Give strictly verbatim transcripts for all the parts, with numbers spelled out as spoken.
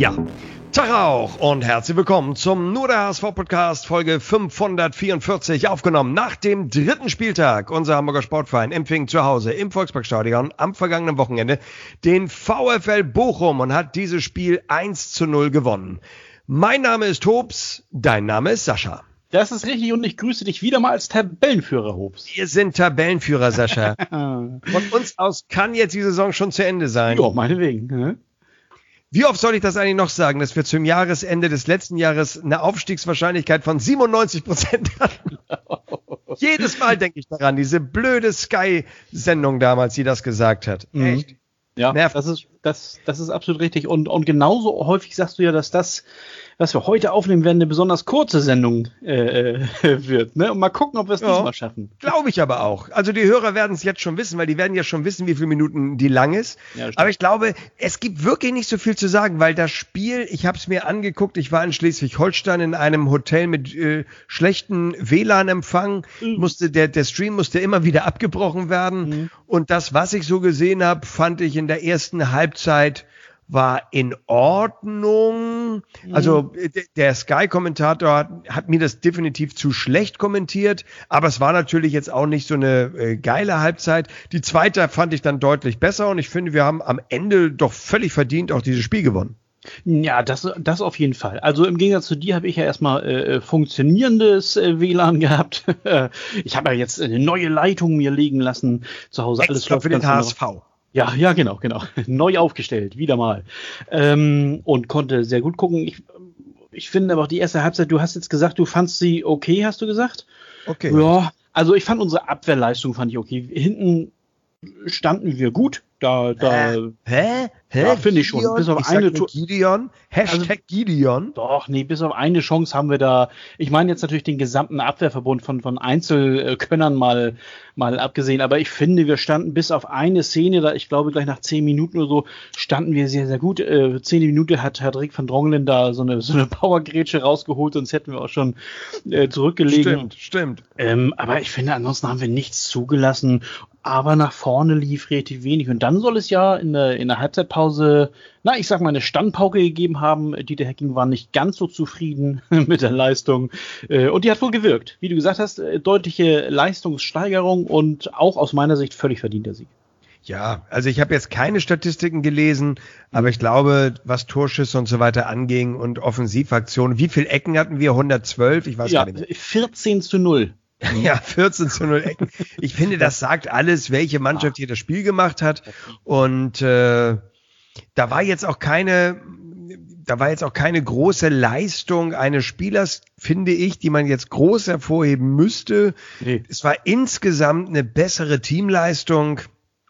Ja, Tag auch und herzlich willkommen zum Nur der H S V-Podcast Folge fünfhundertvierundvierzig, aufgenommen nach dem dritten Spieltag. Unser Hamburger Sportverein empfing zu Hause im Volksparkstadion am vergangenen Wochenende den VfL Bochum und hat dieses Spiel eins zu null gewonnen. Mein Name ist Hobbs, dein Name ist Sascha. Das ist richtig und ich grüße dich wieder mal als Tabellenführer, Hobbs. Wir sind Tabellenführer, Sascha. Von uns aus kann jetzt die Saison schon zu Ende sein. Ja, meinetwegen. Ne? Wie oft soll ich das eigentlich noch sagen, dass wir zum Jahresende des letzten Jahres eine Aufstiegswahrscheinlichkeit von siebenundneunzig Prozent hatten? Jedes Mal denke ich daran, diese blöde Sky-Sendung damals, die das gesagt hat. Mhm. Echt? Ja, das ist, das, das ist absolut richtig. Und, und genauso häufig sagst du ja, dass das, was wir heute aufnehmen werden, eine besonders kurze Sendung äh, wird. Ne? Und mal gucken, ob wir es ja, diesmal schaffen. Glaube ich aber auch. Also die Hörer werden es jetzt schon wissen, weil die werden ja schon wissen, wie viele Minuten die lang ist. Ja, aber ich glaube, es gibt wirklich nicht so viel zu sagen, weil das Spiel, ich habe es mir angeguckt, ich war in Schleswig-Holstein in einem Hotel mit äh, schlechtem W L A N-Empfang, mhm. musste der, der Stream musste immer wieder abgebrochen werden. Mhm. Und das, was ich so gesehen habe, fand ich in der ersten Halbzeit war in Ordnung. Also der Sky-Kommentator hat, hat mir das definitiv zu schlecht kommentiert, aber es war natürlich jetzt auch nicht so eine äh, geile Halbzeit. Die zweite fand ich dann deutlich besser und ich finde, wir haben am Ende doch völlig verdient auch dieses Spiel gewonnen. Ja, das, das auf jeden Fall. Also im Gegensatz zu dir habe ich ja erstmal äh, funktionierendes äh, W L A N gehabt. Ich habe ja jetzt eine neue Leitung mir legen lassen. Zu Hause Extra alles läuft für den ganz H S V. Ja, ja, genau, genau. Neu aufgestellt, wieder mal. Ähm, und konnte sehr gut gucken. Ich, ich finde aber auch die erste Halbzeit, du hast jetzt gesagt, du fandst sie okay, hast du gesagt? Okay. Ja, also ich fand unsere Abwehrleistung fand ich okay. Hinten standen wir gut. Da, da. Hä? Hä? Hä? Ja, finde ich schon. Bis auf ich eine Tour. Gideon. Hashtag also, Gideon. Doch, nee, bis auf eine Chance haben wir da. Ich meine jetzt natürlich den gesamten Abwehrverbund von, von Einzelkönnern mal, mal abgesehen. Aber ich finde, wir standen bis auf eine Szene, da ich glaube gleich nach zehn Minuten oder so, standen wir sehr, sehr gut. Äh, zehn Minuten hat, hat Rick van Drongelen da so eine, so eine Powergrätsche rausgeholt, sonst hätten wir auch schon äh, zurückgelegen. Stimmt, stimmt. Ähm, aber ich finde, ansonsten haben wir nichts zugelassen. Aber nach vorne lief relativ wenig. Und dann soll es ja in der, in der Halbzeitpause, na, ich sag mal, eine Standpauke gegeben haben. Dieter Hecking war nicht ganz so zufrieden mit der Leistung. Und die hat wohl gewirkt. Wie du gesagt hast, deutliche Leistungssteigerung und auch aus meiner Sicht völlig verdienter Sieg. Ja, also ich habe jetzt keine Statistiken gelesen, aber ich glaube, was Torschüsse und so weiter anging und Offensivaktionen, wie viele Ecken hatten wir? hundertzwölf? Ich weiß ja, gar nicht mehr. vierzehn zu null. Ja, vierzehn zu null Ecken. Ich finde, das sagt alles, welche Mannschaft hier das Spiel gemacht hat. Und äh, da war jetzt auch keine, da war jetzt auch keine große Leistung eines Spielers, finde ich, die man jetzt groß hervorheben müsste. Nee. Es war insgesamt eine bessere Teamleistung.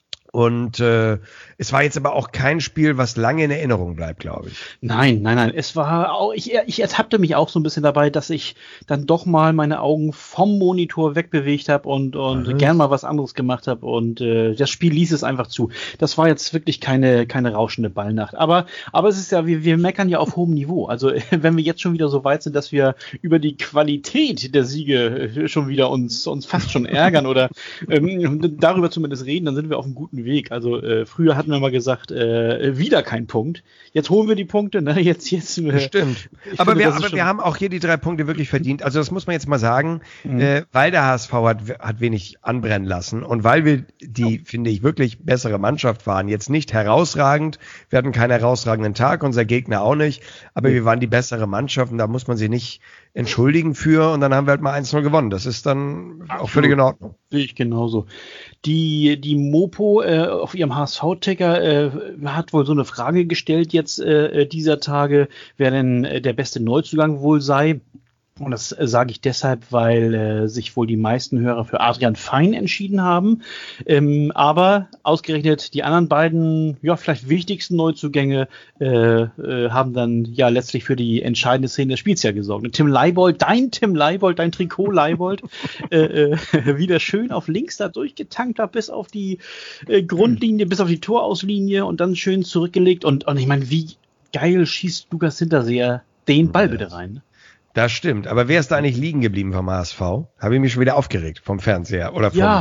Und äh, es war jetzt aber auch kein Spiel, was lange in Erinnerung bleibt, glaube ich. Nein, nein, nein. Es war auch, ich, ich ertappte mich auch so ein bisschen dabei, dass ich dann doch mal meine Augen vom Monitor wegbewegt habe und, und mhm. gern mal was anderes gemacht habe. Und äh, das Spiel ließ es einfach zu. Das war jetzt wirklich keine, keine rauschende Ballnacht. Aber, aber es ist ja, wir, wir meckern ja auf hohem Niveau. Also wenn wir jetzt schon wieder so weit sind, dass wir über die Qualität der Siege schon wieder uns, uns fast schon ärgern oder ähm, darüber zumindest reden, dann sind wir auf einem guten Weg. Also äh, früher hatten wir mal gesagt, äh, wieder kein Punkt. Jetzt holen wir die Punkte, ne? Jetzt, jetzt. Äh, Stimmt. Aber, finde, wir, aber wir haben auch hier die drei Punkte wirklich verdient. Also das muss man jetzt mal sagen, mhm. äh, weil der H S V hat, hat wenig anbrennen lassen und weil wir die, oh. finde ich, wirklich bessere Mannschaft waren. Jetzt nicht herausragend. Wir hatten keinen herausragenden Tag, unser Gegner auch nicht. Aber mhm. wir waren die bessere Mannschaft und da muss man sie nicht entschuldigen für und dann haben wir halt mal eins null gewonnen. Das ist dann Absolut. Auch völlig in Ordnung. Sehe ich genauso. Die, die Mopo äh, auf ihrem H S V-Ticker äh, hat wohl so eine Frage gestellt jetzt äh, dieser Tage, wer denn äh, der beste Neuzugang wohl sei. Und das äh, sage ich deshalb, weil äh, sich wohl die meisten Hörer für Adrian Fein entschieden haben. Ähm, aber ausgerechnet die anderen beiden, ja, vielleicht wichtigsten Neuzugänge äh, äh, haben dann ja letztlich für die entscheidende Szene des Spiels ja gesorgt. Und Tim Leibold, dein Tim Leibold, dein Trikot Leibold, äh, äh, wieder schön auf links da durchgetankt hat, bis auf die äh, Grundlinie, bis auf die Torauslinie und dann schön zurückgelegt. Und, und ich meine, wie geil schießt Lukas Hinterseher den Ball bitte rein? Das stimmt, aber wer ist da eigentlich liegen geblieben vom H S V? Habe ich mich schon wieder aufgeregt vom Fernseher oder vom Ja,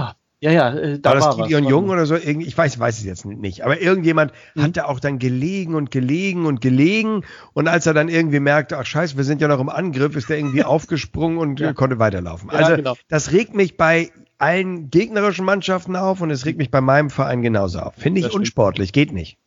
Ja, ja, äh, da war das war Gideon was. Jung oder so? Irgendwie, ich weiß, weiß es jetzt nicht. Aber irgendjemand mhm. hat da auch dann gelegen und gelegen und gelegen. Und als er dann irgendwie merkte, ach scheiße, wir sind ja noch im Angriff, ist er irgendwie aufgesprungen und ja. konnte weiterlaufen. Ja, also genau. das regt mich bei allen gegnerischen Mannschaften auf und es regt mich bei meinem Verein genauso auf. Finde ich unsportlich, geht nicht.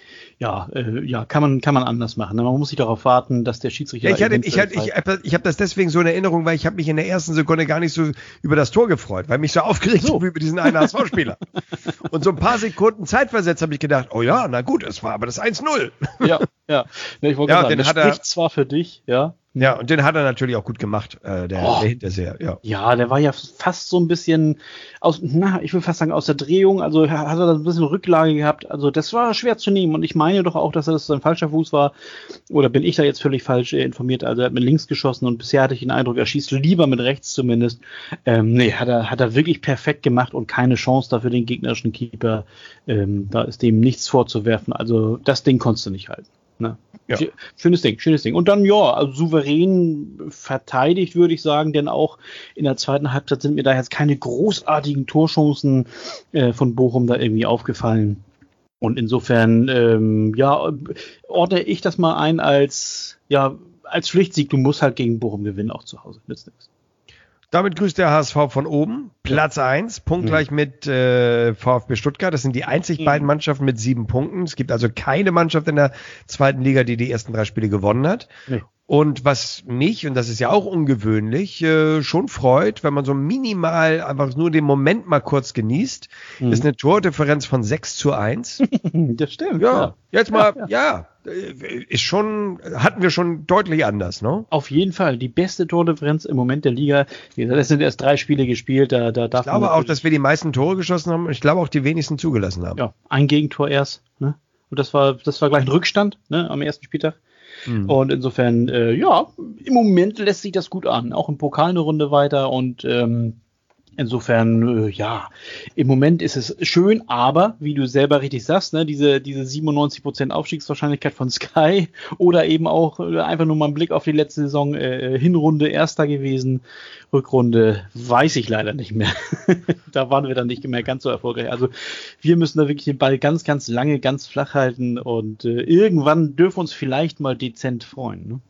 Ja, äh, ja, kann man, kann man anders machen. Man muss sich darauf warten, dass der Schiedsrichter... Ja, ich hatte, ich hatte, ich, ich habe das deswegen so in Erinnerung, weil ich habe mich in der ersten Sekunde gar nicht so über das Tor gefreut, weil mich so aufgeregt so. habe über diesen einen H S V-Spieler. Und so ein paar Sekunden Zeitversetzt habe ich gedacht, oh ja, na gut, es war aber das eins null. Ja, ja. ja ich wollte ja, sagen, das hat spricht er, zwar für dich, ja. Ja, und den hat er natürlich auch gut gemacht, äh, der, oh. der Hinterseher, ja. Ja, der war ja fast so ein bisschen aus, na, ich will fast sagen, aus der Drehung, also hat er da ein bisschen Rücklage gehabt, also das war schwer zu nehmen und ich meine doch auch, dass das ein falscher Fuß war, oder bin ich da jetzt völlig falsch informiert, also er hat mit links geschossen und bisher hatte ich den Eindruck, er schießt lieber mit rechts zumindest. Ähm, nee, hat er, hat er wirklich perfekt gemacht und keine Chance dafür den gegnerischen Keeper, ähm, da ist dem nichts vorzuwerfen, also das Ding konntest du nicht halten. Ne? Ja. Schönes Ding, schönes Ding. Und dann, ja, also souverän verteidigt, würde ich sagen, denn auch in der zweiten Halbzeit sind mir da jetzt keine großartigen Torchancen äh, von Bochum da irgendwie aufgefallen. Und insofern, ähm, ja, ordne ich das mal ein als, ja, als Pflichtsieg. Du musst halt gegen Bochum gewinnen, auch zu Hause. Nützt nichts. Damit grüßt der H S V von oben. Platz ja. eins, punktgleich mhm. mit äh, VfB Stuttgart. Das sind die einzig mhm. beiden Mannschaften mit sieben Punkten. Es gibt also keine Mannschaft in der zweiten Liga, die die ersten drei Spiele gewonnen hat. Nee. Und was mich, und das ist ja auch ungewöhnlich, äh, schon freut, wenn man so minimal einfach nur den Moment mal kurz genießt, mhm. ist eine Tordifferenz von sechs zu eins. Das stimmt. Ja, ja. jetzt mal, ja, ja. ja, ist schon, hatten wir schon deutlich anders, ne? Auf jeden Fall. Die beste Tordifferenz im Moment der Liga. Wie gesagt, es sind erst drei Spiele gespielt, da, da darf Ich glaube auch, dass wir die meisten Tore geschossen haben und ich glaube auch die wenigsten zugelassen haben. Ja, ein Gegentor erst, ne? Und das war, das war gleich ein Rückstand, ne, am ersten Spieltag. Mhm. Und insofern, äh, ja, im Moment lässt sich das gut an. Auch im Pokal eine Runde weiter und ähm, insofern, äh, ja, im Moment ist es schön, aber, wie du selber richtig sagst, ne, diese, diese siebenundneunzig Prozent Aufstiegswahrscheinlichkeit von Sky oder eben auch äh, einfach nur mal einen Blick auf die letzte Saison, äh, Hinrunde Erster gewesen, Rückrunde weiß ich leider nicht mehr. Da waren wir dann nicht mehr ganz so erfolgreich. Also wir müssen da wirklich den Ball ganz, ganz lange, ganz flach halten und äh, irgendwann dürfen wir uns vielleicht mal dezent freuen, ne?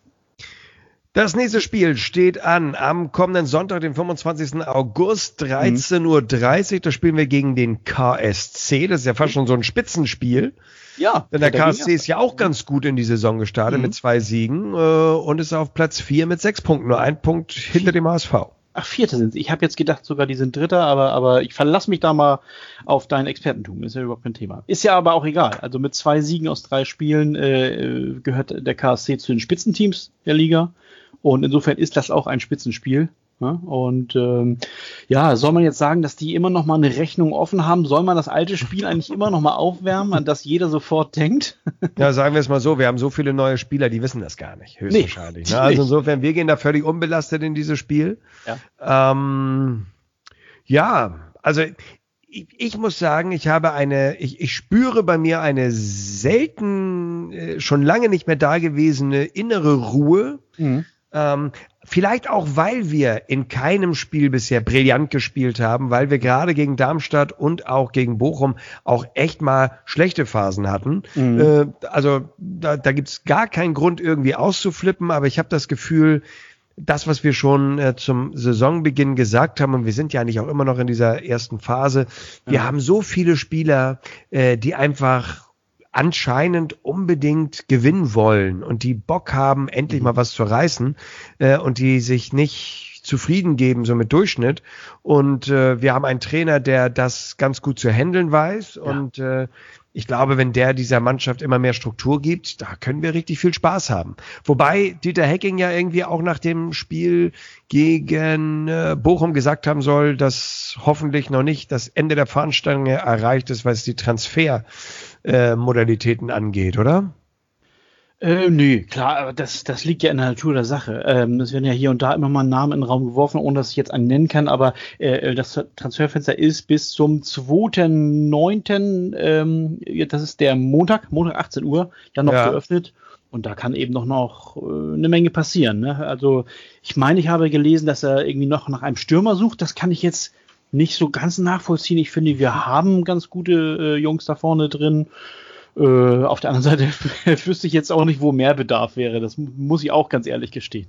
Das nächste Spiel steht an am kommenden Sonntag, den fünfundzwanzigsten August, dreizehn Uhr dreißig. Da spielen wir gegen den K S C. Das ist ja fast schon so ein Spitzenspiel. Ja. Denn der K S C ist ja auch ganz gut in die Saison gestartet mhm. mit zwei Siegen äh, und ist auf Platz vier mit sechs Punkten. Nur ein Punkt hinter dem H S V. Ach, Vierte sind sie. Ich habe jetzt gedacht, sogar die sind Dritter, aber, aber ich verlasse mich da mal auf dein Expertentum. Ist ja überhaupt kein Thema. Ist ja aber auch egal. Also mit zwei Siegen aus drei Spielen äh, gehört der K S C zu den Spitzenteams der Liga. Und insofern ist das auch ein Spitzenspiel. Ja? Und ähm, ja, soll man jetzt sagen, dass die immer noch mal eine Rechnung offen haben? Soll man das alte Spiel eigentlich immer noch mal aufwärmen, an das jeder sofort denkt? Ja, sagen wir es mal so, wir haben so viele neue Spieler, die wissen das gar nicht, höchstwahrscheinlich. Nee, ne? Also insofern, wir gehen da völlig unbelastet in dieses Spiel. Ja, ähm, ja also ich, ich muss sagen, ich habe eine, ich, ich spüre bei mir eine selten, äh, schon lange nicht mehr dagewesene innere Ruhe. Mhm. Ähm, vielleicht auch, weil wir in keinem Spiel bisher brillant gespielt haben, weil wir gerade gegen Darmstadt und auch gegen Bochum auch echt mal schlechte Phasen hatten. Mhm. Äh, also da, da gibt's gar keinen Grund irgendwie auszuflippen, aber ich habe das Gefühl, das, was wir schon äh, zum Saisonbeginn gesagt haben, und wir sind ja eigentlich auch immer noch in dieser ersten Phase, wir mhm. haben so viele Spieler, äh, die einfach anscheinend unbedingt gewinnen wollen und die Bock haben, endlich mal was zu reißen äh, und die sich nicht zufrieden geben, so mit Durchschnitt. Und äh, wir haben einen Trainer, der das ganz gut zu handeln weiß. Ja. Und äh, ich glaube, wenn der dieser Mannschaft immer mehr Struktur gibt, da können wir richtig viel Spaß haben. Wobei Dieter Hecking ja irgendwie auch nach dem Spiel gegen äh, Bochum gesagt haben soll, dass hoffentlich noch nicht das Ende der Fahnenstange erreicht ist, was die Transfer Äh, Modalitäten angeht, oder? Äh, nö, klar, aber das, das liegt ja in der Natur der Sache. Ähm, es werden ja hier und da immer mal Namen in den Raum geworfen, ohne dass ich jetzt einen nennen kann, aber äh, das Transferfenster ist bis zum zweiten neunten Ähm, das ist der Montag, Montag achtzehn Uhr, dann noch ja. geöffnet. Und da kann eben noch, noch äh, eine Menge passieren. Ne? Also ich meine, ich habe gelesen, dass er irgendwie noch nach einem Stürmer sucht. Das kann ich jetzt nicht so ganz nachvollziehen. Ich finde, wir haben ganz gute äh, Jungs da vorne drin. Äh, auf der anderen Seite wüsste ich jetzt auch nicht, wo mehr Bedarf wäre. Das muss ich auch ganz ehrlich gestehen.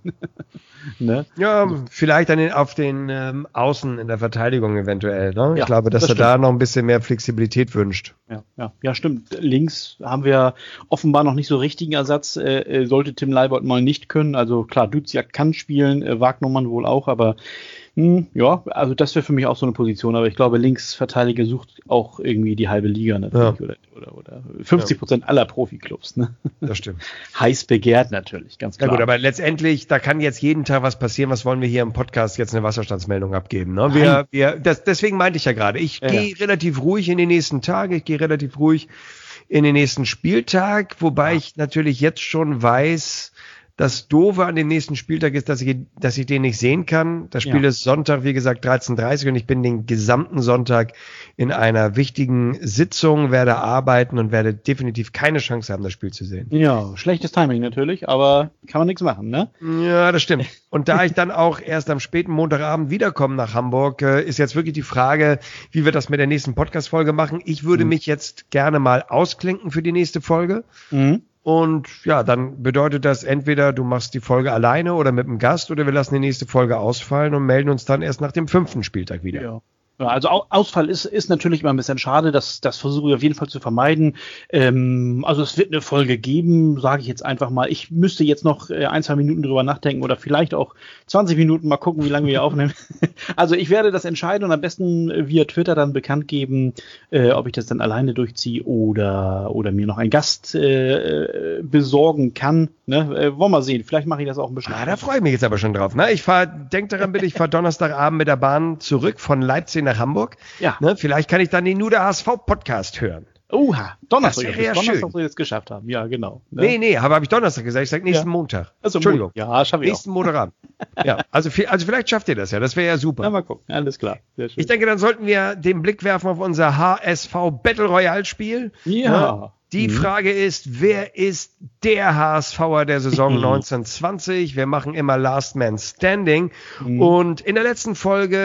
ne? Ja, vielleicht dann auf den ähm, Außen in der Verteidigung eventuell. Ne? Ich ja, glaube, dass das er stimmt. da noch ein bisschen mehr Flexibilität wünscht. Ja, ja, ja, stimmt. Links haben wir offenbar noch nicht so richtigen Ersatz. Äh, sollte Tim Leibold mal nicht können. Also klar, Duziak kann spielen, äh, Wagnermann wohl auch, aber Hm, ja, also das wäre für mich auch so eine Position, aber ich glaube, Linksverteidiger sucht auch irgendwie die halbe Liga natürlich ja. oder, oder, oder fünfzig Prozent ja. aller Profiklubs. Ne? Das stimmt. Heiß begehrt natürlich, ganz klar. Na gut, aber letztendlich, da kann jetzt jeden Tag was passieren. Was wollen wir hier im Podcast jetzt eine Wasserstandsmeldung abgeben? Ne? Wir, wir, das, deswegen meinte ich ja gerade, ich ja, gehe ja. relativ ruhig in die nächsten Tage, ich gehe relativ ruhig in den nächsten Spieltag, wobei ja. ich natürlich jetzt schon weiß, das Doofe an dem nächsten Spieltag ist, dass ich, dass ich den nicht sehen kann. Das Spiel ja. ist Sonntag, wie gesagt, dreizehn Uhr dreißig und ich bin den gesamten Sonntag in einer wichtigen Sitzung, werde arbeiten und werde definitiv keine Chance haben, das Spiel zu sehen. Ja, schlechtes Timing natürlich, aber kann man nichts machen, ne? Ja, das stimmt. Und da ich dann auch erst am späten Montagabend wiederkomme nach Hamburg, ist jetzt wirklich die Frage, wie wir das mit der nächsten Podcast-Folge machen. Ich würde mhm. mich jetzt gerne mal ausklinken für die nächste Folge. Mhm. Und ja, dann bedeutet das entweder du machst die Folge alleine oder mit einem Gast oder wir lassen die nächste Folge ausfallen und melden uns dann erst nach dem fünften Spieltag wieder. Ja. Ja, also Ausfall ist, ist natürlich immer ein bisschen schade, das, das versuche ich auf jeden Fall zu vermeiden. Ähm, also es wird eine Folge geben, sage ich jetzt einfach mal. Ich müsste jetzt noch äh, ein, zwei Minuten drüber nachdenken oder vielleicht auch zwanzig Minuten, mal gucken, wie lange wir hier aufnehmen. Also ich werde das entscheiden und am besten via Twitter dann bekannt geben, äh, ob ich das dann alleine durchziehe oder, oder mir noch einen Gast äh, besorgen kann. Ne? Äh, wollen wir mal sehen, vielleicht mache ich das auch ein bisschen. Ah, da freue ich mich jetzt aber schon drauf. Ne? Ich fahre, denk daran bitte, ich fahre Donnerstagabend mit der Bahn zurück von Leipzig nach Hamburg. Ja. Ne, vielleicht kann ich dann den Nuder H S V-Podcast hören. Oha, Donnerstag, das wäre ja Donnerstag schön. soll ich es geschafft haben. Ja, genau. Ne? Nee, nee, aber habe ich Donnerstag gesagt. Ich sage nächsten ja. Montag. Also, Entschuldigung. Ja, schaffe ich Nächsten Montagabend. ja, also, also vielleicht schafft ihr das ja. Das wäre ja super. Ja, mal gucken. Alles klar. Sehr schön. Ich denke, dann sollten wir den Blick werfen auf unser H S V Battle Royale Spiel. Ja. Ne? Die mhm. Frage ist, wer ist der HSVer der Saison neunzehn zwanzig? Wir machen immer Last Man Standing. Mhm. Und in der letzten Folge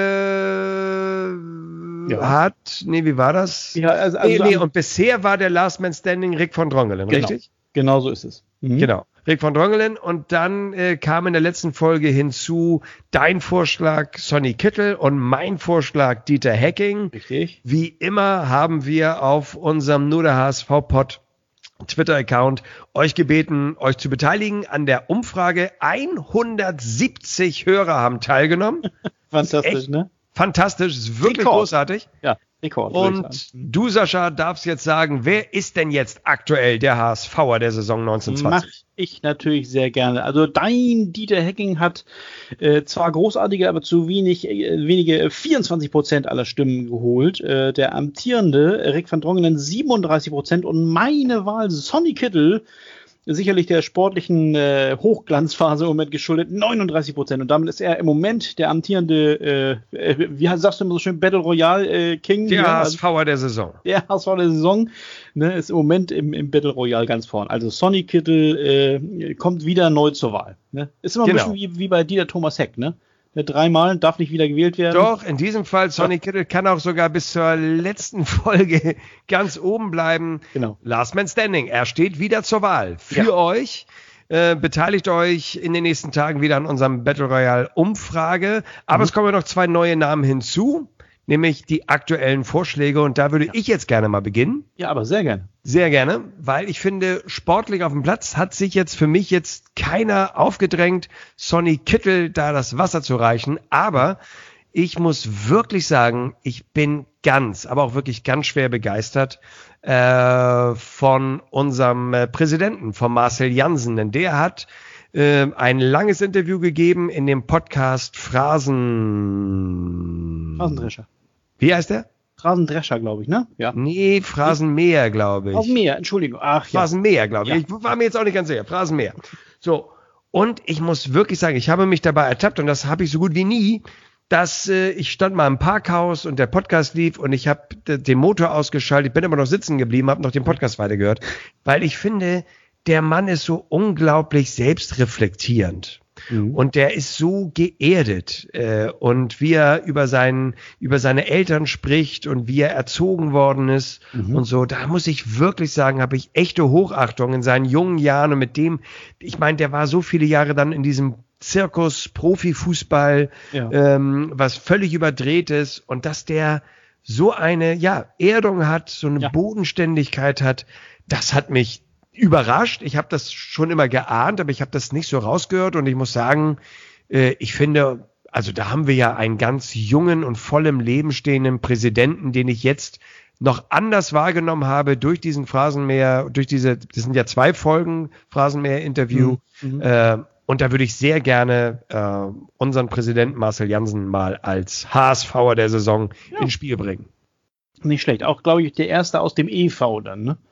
ja. hat, nee, wie war das? Ja, also, also nee, nee, und bisher war der Last Man Standing Rick von Drongelen, genau. richtig? Genau so ist es. Mhm. Genau. Rick von Drongelen und dann äh, kam in der letzten Folge hinzu dein Vorschlag Sonny Kittel und mein Vorschlag Dieter Hecking. Richtig. Wie immer haben wir auf unserem Nur der H S V-Pod Twitter-Account euch gebeten, euch zu beteiligen an der Umfrage. hundertsiebzig Hörer haben teilgenommen. Fantastisch, ne? Fantastisch, ist wirklich Rekord. Großartig. Ja, Rekord. Und du, Sascha, darfst jetzt sagen, wer ist denn jetzt aktuell der HSVer der Saison neunzehn zwanzig? Mach ich natürlich sehr gerne. Also dein Dieter Hecking hat äh, zwar großartige, aber zu wenig, äh, wenige vierundzwanzig Prozent aller Stimmen geholt. Äh, der amtierende Rick van Drongelen siebenunddreißig Prozent und meine Wahl Sonny Kittel, sicherlich der sportlichen äh, Hochglanzphase im Moment geschuldet, neununddreißig Prozent. Und damit ist er im Moment der amtierende, äh, äh, wie sagst du immer so schön, Battle Royale äh, King. Der ne? HSVer der Saison. Der HSVer der Saison ne, ist im Moment im, im Battle Royale ganz vorn. Also Sonny Kittel äh, kommt wieder neu zur Wahl. Ne? Ist immer ein genau. bisschen wie, wie bei Dieter Thomas Heck, ne? Dreimal, darf nicht wieder gewählt werden. Doch, in diesem Fall, Sonny Kittel kann auch sogar bis zur letzten Folge ganz oben bleiben. Genau. Last Man Standing, er steht wieder zur Wahl für ja. euch. Äh, beteiligt euch in den nächsten Tagen wieder an unserem Battle Royale Umfrage. Aber mhm. es kommen noch zwei neue Namen hinzu, nämlich die aktuellen Vorschläge. Und da würde ja. ich jetzt gerne mal beginnen. Ja, aber sehr gerne. Sehr gerne, weil ich finde, sportlich auf dem Platz hat sich jetzt für mich jetzt keiner aufgedrängt, Sonny Kittel da das Wasser zu reichen. Aber ich muss wirklich sagen, ich bin ganz, aber auch wirklich ganz schwer begeistert äh, von unserem äh, Präsidenten, von Marcel Jansen. Denn der hat äh, ein langes Interview gegeben in dem Podcast Phrasen... Phrasendrescher. Wie heißt der? Phrasendrescher, glaube ich, ne? Ja. Nee, Phrasenmäher, glaube ich. Phrasenmäher, Entschuldigung. Ach ja. Phrasenmäher, glaube ich. Ja. Ich war mir jetzt auch nicht ganz sicher. Phrasenmäher. So. Und ich muss wirklich sagen, ich habe mich dabei ertappt und das habe ich so gut wie nie, dass äh, ich stand mal im Parkhaus und der Podcast lief und ich habe d- den Motor ausgeschaltet. Ich bin aber noch sitzen geblieben, habe noch den Podcast weitergehört, weil ich finde, der Mann ist so unglaublich selbstreflektierend. Mhm. Und der ist so geerdet äh, und wie er über, seinen, über seine Eltern spricht und wie er erzogen worden ist mhm. und so, da muss ich wirklich sagen, habe ich echte Hochachtung in seinen jungen Jahren und mit dem, ich meine, der war so viele Jahre dann in diesem Zirkus, Profifußball, ja. ähm, was völlig überdreht ist und dass der so eine, ja, Erdung hat, so eine ja. Bodenständigkeit hat, das hat mich überrascht. Ich habe das schon immer geahnt, aber ich habe das nicht so rausgehört und ich muss sagen, äh, ich finde, also da haben wir ja einen ganz jungen und voll im Leben stehenden Präsidenten, den ich jetzt noch anders wahrgenommen habe durch diesen Phrasenmäher, durch diese, das sind ja zwei Folgen Phrasenmäher-Interview, mhm. äh, und da würde ich sehr gerne äh, unseren Präsidenten Marcel Jansen mal als H S V'er der Saison ja. ins Spiel bringen. Nicht schlecht. Auch, glaube ich, der Erste aus dem E V dann, ne?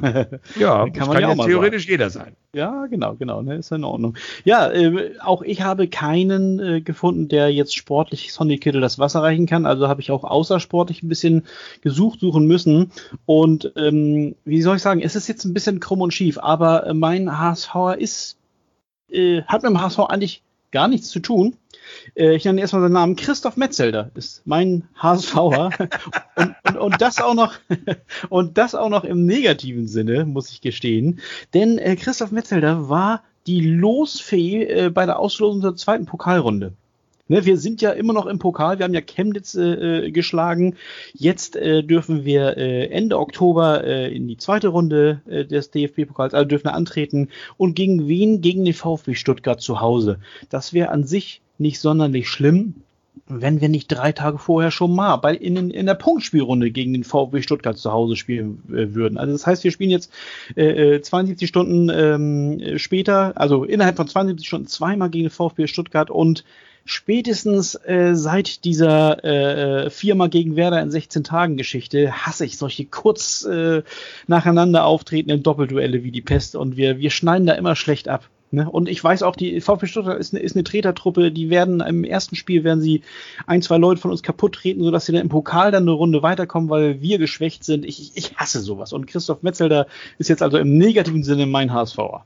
Ja, kann, das kann ja, ja theoretisch sagen. Jeder sein. Ja, genau, genau, ne, ist in Ordnung. Ja, äh, auch ich habe keinen äh, gefunden, der jetzt sportlich Sonny Kittel das Wasser reichen kann. Also habe ich auch außersportlich ein bisschen gesucht, suchen müssen. Und ähm, wie soll ich sagen, es ist jetzt ein bisschen krumm und schief, aber äh, mein HSVer ist, äh, hat mit dem H S V eigentlich gar nichts zu tun. Äh, ich nenne erstmal seinen Namen. Christoph Metzelder ist mein HSVer. und, und, und das auch noch und das auch noch im negativen Sinne, muss ich gestehen. Denn äh, Christoph Metzelder war die Losfee äh, bei der Auslosung der zweiten Pokalrunde. Ne, wir sind ja immer noch im Pokal, wir haben ja Chemnitz äh, geschlagen. Jetzt äh, dürfen wir äh, Ende Oktober äh, in die zweite Runde äh, des D F B-Pokals, also dürfen wir antreten. Und gegen wen? Gegen den VfB Stuttgart zu Hause. Das wäre an sich nicht sonderlich schlimm, wenn wir nicht drei Tage vorher schon mal bei, in, in der Punktspielrunde gegen den VfB Stuttgart zu Hause spielen äh, würden. Also das heißt, wir spielen jetzt äh, zweiundsiebzig Stunden ähm, später, also innerhalb von zweiundsiebzig Stunden zweimal gegen den VfB Stuttgart und spätestens äh, seit dieser äh, viermal gegen Werder in sechzehn Tagen Geschichte hasse ich solche kurz äh, nacheinander auftretenden Doppelduelle wie die Pest und wir, wir schneiden da immer schlecht ab. Ne? Und ich weiß auch, die VfB Stuttgart ist eine, ist eine Tretertruppe, die werden im ersten Spiel werden sie ein, zwei Leute von uns kaputt treten, sodass sie dann im Pokal dann eine Runde weiterkommen, weil wir geschwächt sind. Ich, ich, ich hasse sowas. Und Christoph Metzelder ist jetzt also im negativen Sinne mein HSVer.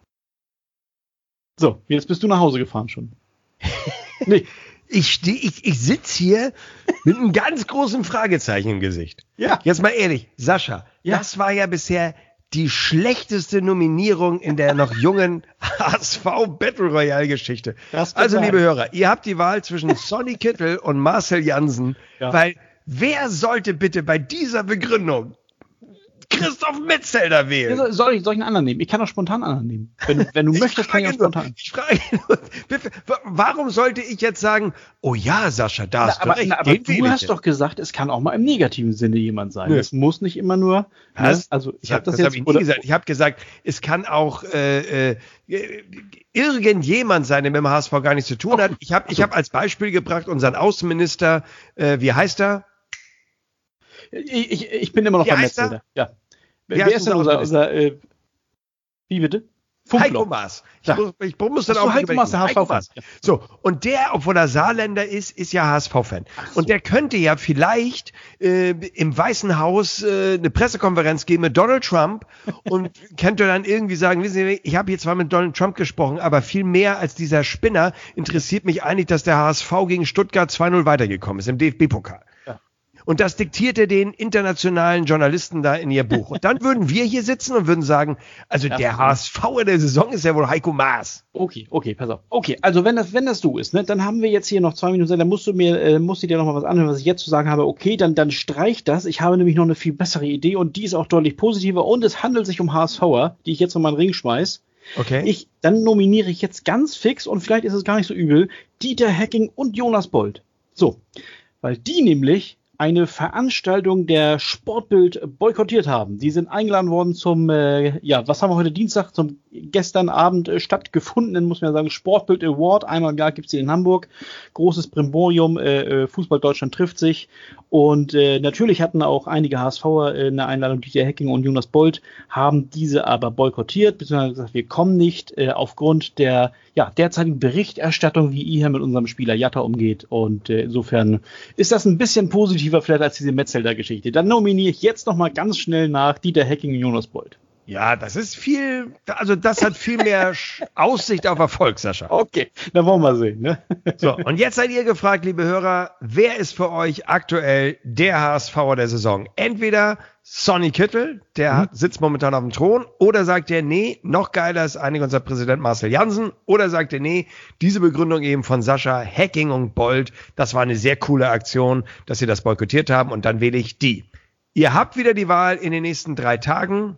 So, jetzt bist du nach Hause gefahren schon. Nee. Ich, steh, ich, ich sitze hier mit einem ganz großen Fragezeichen im Gesicht. Ja. Jetzt mal ehrlich, Sascha, ja. Das war ja bisher die schlechteste Nominierung in der noch jungen H S V Battle Royale Geschichte. Also, sein. Liebe Hörer, ihr habt die Wahl zwischen Sonny Kittel und Marcel Jansen, ja. Weil wer sollte bitte bei dieser Begründung Christoph Metzelder wählen? Ja, soll, ich, soll ich einen anderen nehmen? Ich kann auch spontan einen anderen nehmen. Wenn du, wenn du möchtest, kann ich auch spontan. Nur, ich frage nur, warum sollte ich jetzt sagen, oh ja, Sascha, da hast na, du recht. Na, aber du hast doch gesagt, es kann auch mal im negativen Sinne jemand sein. Es muss nicht immer nur. Ne? Also ich habe das, das jetzt. Hab ich nie gesagt. Ich habe gesagt, es kann auch äh, äh, irgendjemand sein, der mit dem H S V gar nichts zu tun oh, hat. Ich habe ich hab als Beispiel gebracht unseren Außenminister. Äh, wie heißt er? Ich, ich, ich bin immer noch beim Metzelder. Ja. Wer ist denn unser, unser äh, wie bitte? Funkloch. Heiko Maas. Ich, ja. muss, ich muss dann auch Heiko Maas, der H S V-Fan. Ja. So, und der, obwohl er Saarländer ist, ist ja H S V-Fan. So. Und der könnte ja vielleicht äh, im Weißen Haus äh, eine Pressekonferenz geben mit Donald Trump und könnte dann irgendwie sagen, wissen Sie, ich habe hier zwar mit Donald Trump gesprochen, aber viel mehr als dieser Spinner interessiert mich eigentlich, dass der H S V gegen Stuttgart zwei null weitergekommen ist im D F B-Pokal. Ja. Und das diktierte den internationalen Journalisten da in ihr Buch. Und dann würden wir hier sitzen und würden sagen, also ja, der H S V in der Saison ist ja wohl Heiko Maas. Okay, okay, pass auf. Okay, also wenn das, wenn das du ist, ne, dann haben wir jetzt hier noch zwei Minuten, dann musst du mir, äh, musst du dir noch mal was anhören, was ich jetzt zu sagen habe. Okay, dann, dann streich das. Ich habe nämlich noch eine viel bessere Idee und die ist auch deutlich positiver und es handelt sich um HSVer, die ich jetzt noch mal in den Ring schmeiß. Okay. Ich, dann nominiere ich jetzt ganz fix und vielleicht ist es gar nicht so übel, Dieter Hecking und Jonas Bold. So, weil die nämlich eine Veranstaltung der Sportbild boykottiert haben. Die sind eingeladen worden zum, äh, ja, was haben wir heute Dienstag, zum gestern Abend äh, stattgefundenen, muss man ja sagen, Sportbild Award. Einmal im Jahr gibt's hier in Hamburg. Großes Brimborium, äh, Fußball Deutschland trifft sich. Und äh, natürlich hatten auch einige HSVer äh, eine Einladung, Dieter Hecking und Jonas Bold, haben diese aber boykottiert, beziehungsweise gesagt, wir kommen nicht äh, aufgrund der ja, derzeitigen Berichterstattung, wie ihr hier mit unserem Spieler Jatta umgeht. Und äh, insofern ist das ein bisschen positiver vielleicht als diese Metzelder-Geschichte. Dann nominiere ich jetzt noch mal ganz schnell nach Dieter Hecking und Jonas Bold. Ja, das ist viel, also das hat viel mehr Aussicht auf Erfolg, Sascha. Okay, dann wollen wir sehen. Ne? So, und jetzt seid ihr gefragt, liebe Hörer, wer ist für euch aktuell der H S V der Saison? Entweder Sonny Kittel, der mhm. sitzt momentan auf dem Thron, oder sagt ihr, nee, noch geiler ist eigentlich unser Präsident Marcel Jansen, oder sagt ihr, nee, diese Begründung eben von Sascha, Hacking und Bolt, das war eine sehr coole Aktion, dass sie das boykottiert haben, und dann wähle ich die. Ihr habt wieder die Wahl in den nächsten drei Tagen.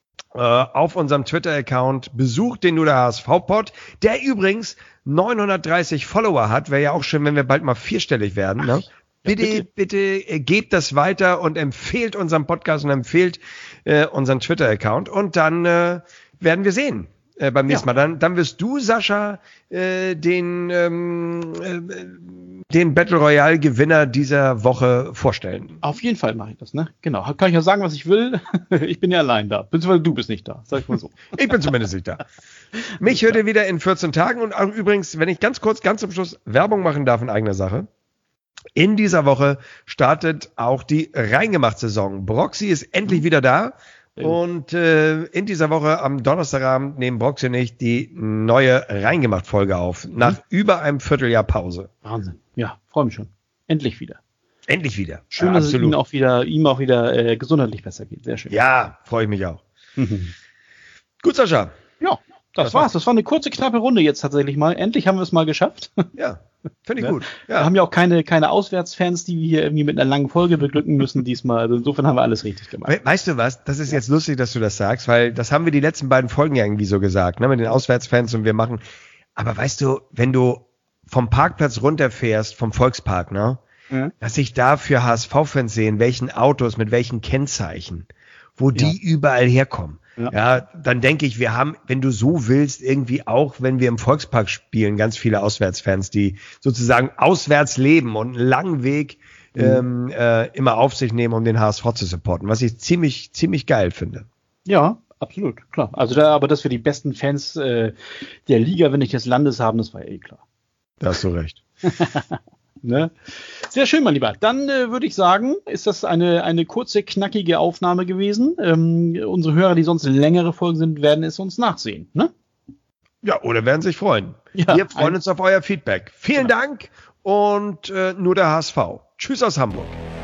Auf unserem Twitter-Account, besucht den Nur der H S V-Pod, der übrigens neunhundertdreißig Follower hat. Wäre ja auch schön, wenn wir bald mal vierstellig werden. Ne? Ach, bitte, ja, bitte, bitte gebt das weiter und empfehlt unseren Podcast und empfehlt äh, unseren Twitter-Account. Und dann äh, werden wir sehen äh, beim nächsten ja. Mal. Dann, dann wirst du, Sascha, äh, den, ähm, äh, den Battle Royale-Gewinner dieser Woche vorstellen. Auf jeden Fall mache ich das, ne? Genau. Kann ich ja sagen, was ich will. Ich bin ja allein da. Beziehungsweise du bist nicht da, sag ich mal so. Ich bin zumindest nicht da. Mich hört ihr wieder in vierzehn Tagen. Und auch übrigens, wenn ich ganz kurz, ganz zum Schluss Werbung machen darf in eigener Sache. In dieser Woche startet auch die Reingemacht-Saison. Broxy ist endlich wieder da. Und äh, in dieser Woche am Donnerstagabend nehmen Broxy und ich die neue Reingemacht-Folge auf. Nach mhm. über einem Vierteljahr Pause. Wahnsinn. Ja, freue mich schon. Endlich wieder. Endlich wieder. Schön, ja, dass absolut. es ihm auch wieder, ihm auch wieder äh, gesundheitlich besser geht. Sehr schön. Ja, freue ich mich auch. Mhm. Gut, Sascha. Ja, das, das war's. war's. Das war eine kurze, knappe Runde jetzt tatsächlich mal. Endlich haben wir es mal geschafft. Ja, finde ich ja. gut. Ja. Wir haben ja auch keine, keine Auswärtsfans, die wir hier irgendwie mit einer langen Folge beglücken müssen diesmal. Also insofern haben wir alles richtig gemacht. We- weißt du was? Das ist ja. jetzt lustig, dass du das sagst, weil das haben wir die letzten beiden Folgen ja irgendwie so gesagt, ne, mit den Auswärtsfans, und wir machen. Aber weißt du, wenn du vom Parkplatz runterfährst, vom Volkspark, ne, mhm. dass sich da für H S V-Fans sehen, welchen Autos, mit welchen Kennzeichen, wo die ja. überall herkommen. Ja. ja, dann denke ich, wir haben, wenn du so willst, irgendwie auch, wenn wir im Volkspark spielen, ganz viele Auswärtsfans, die sozusagen auswärts leben und einen langen Weg mhm. ähm, äh, immer auf sich nehmen, um den H S V zu supporten, was ich ziemlich, ziemlich geil finde. Ja, absolut, klar. Also da, aber dass wir die besten Fans äh, der Liga, wenn nicht des Landes haben, das war ja eh klar. Da hast du recht. Ne? Sehr schön, mein Lieber. Dann äh, würde ich sagen, ist das eine, eine kurze, knackige Aufnahme gewesen. Ähm, unsere Hörer, die sonst längere Folgen sind, werden es uns nachsehen. Ne? Ja, oder werden sich freuen. Ja, wir freuen uns auf euer Feedback. Vielen genau. Dank und äh, nur der H S V. Tschüss aus Hamburg.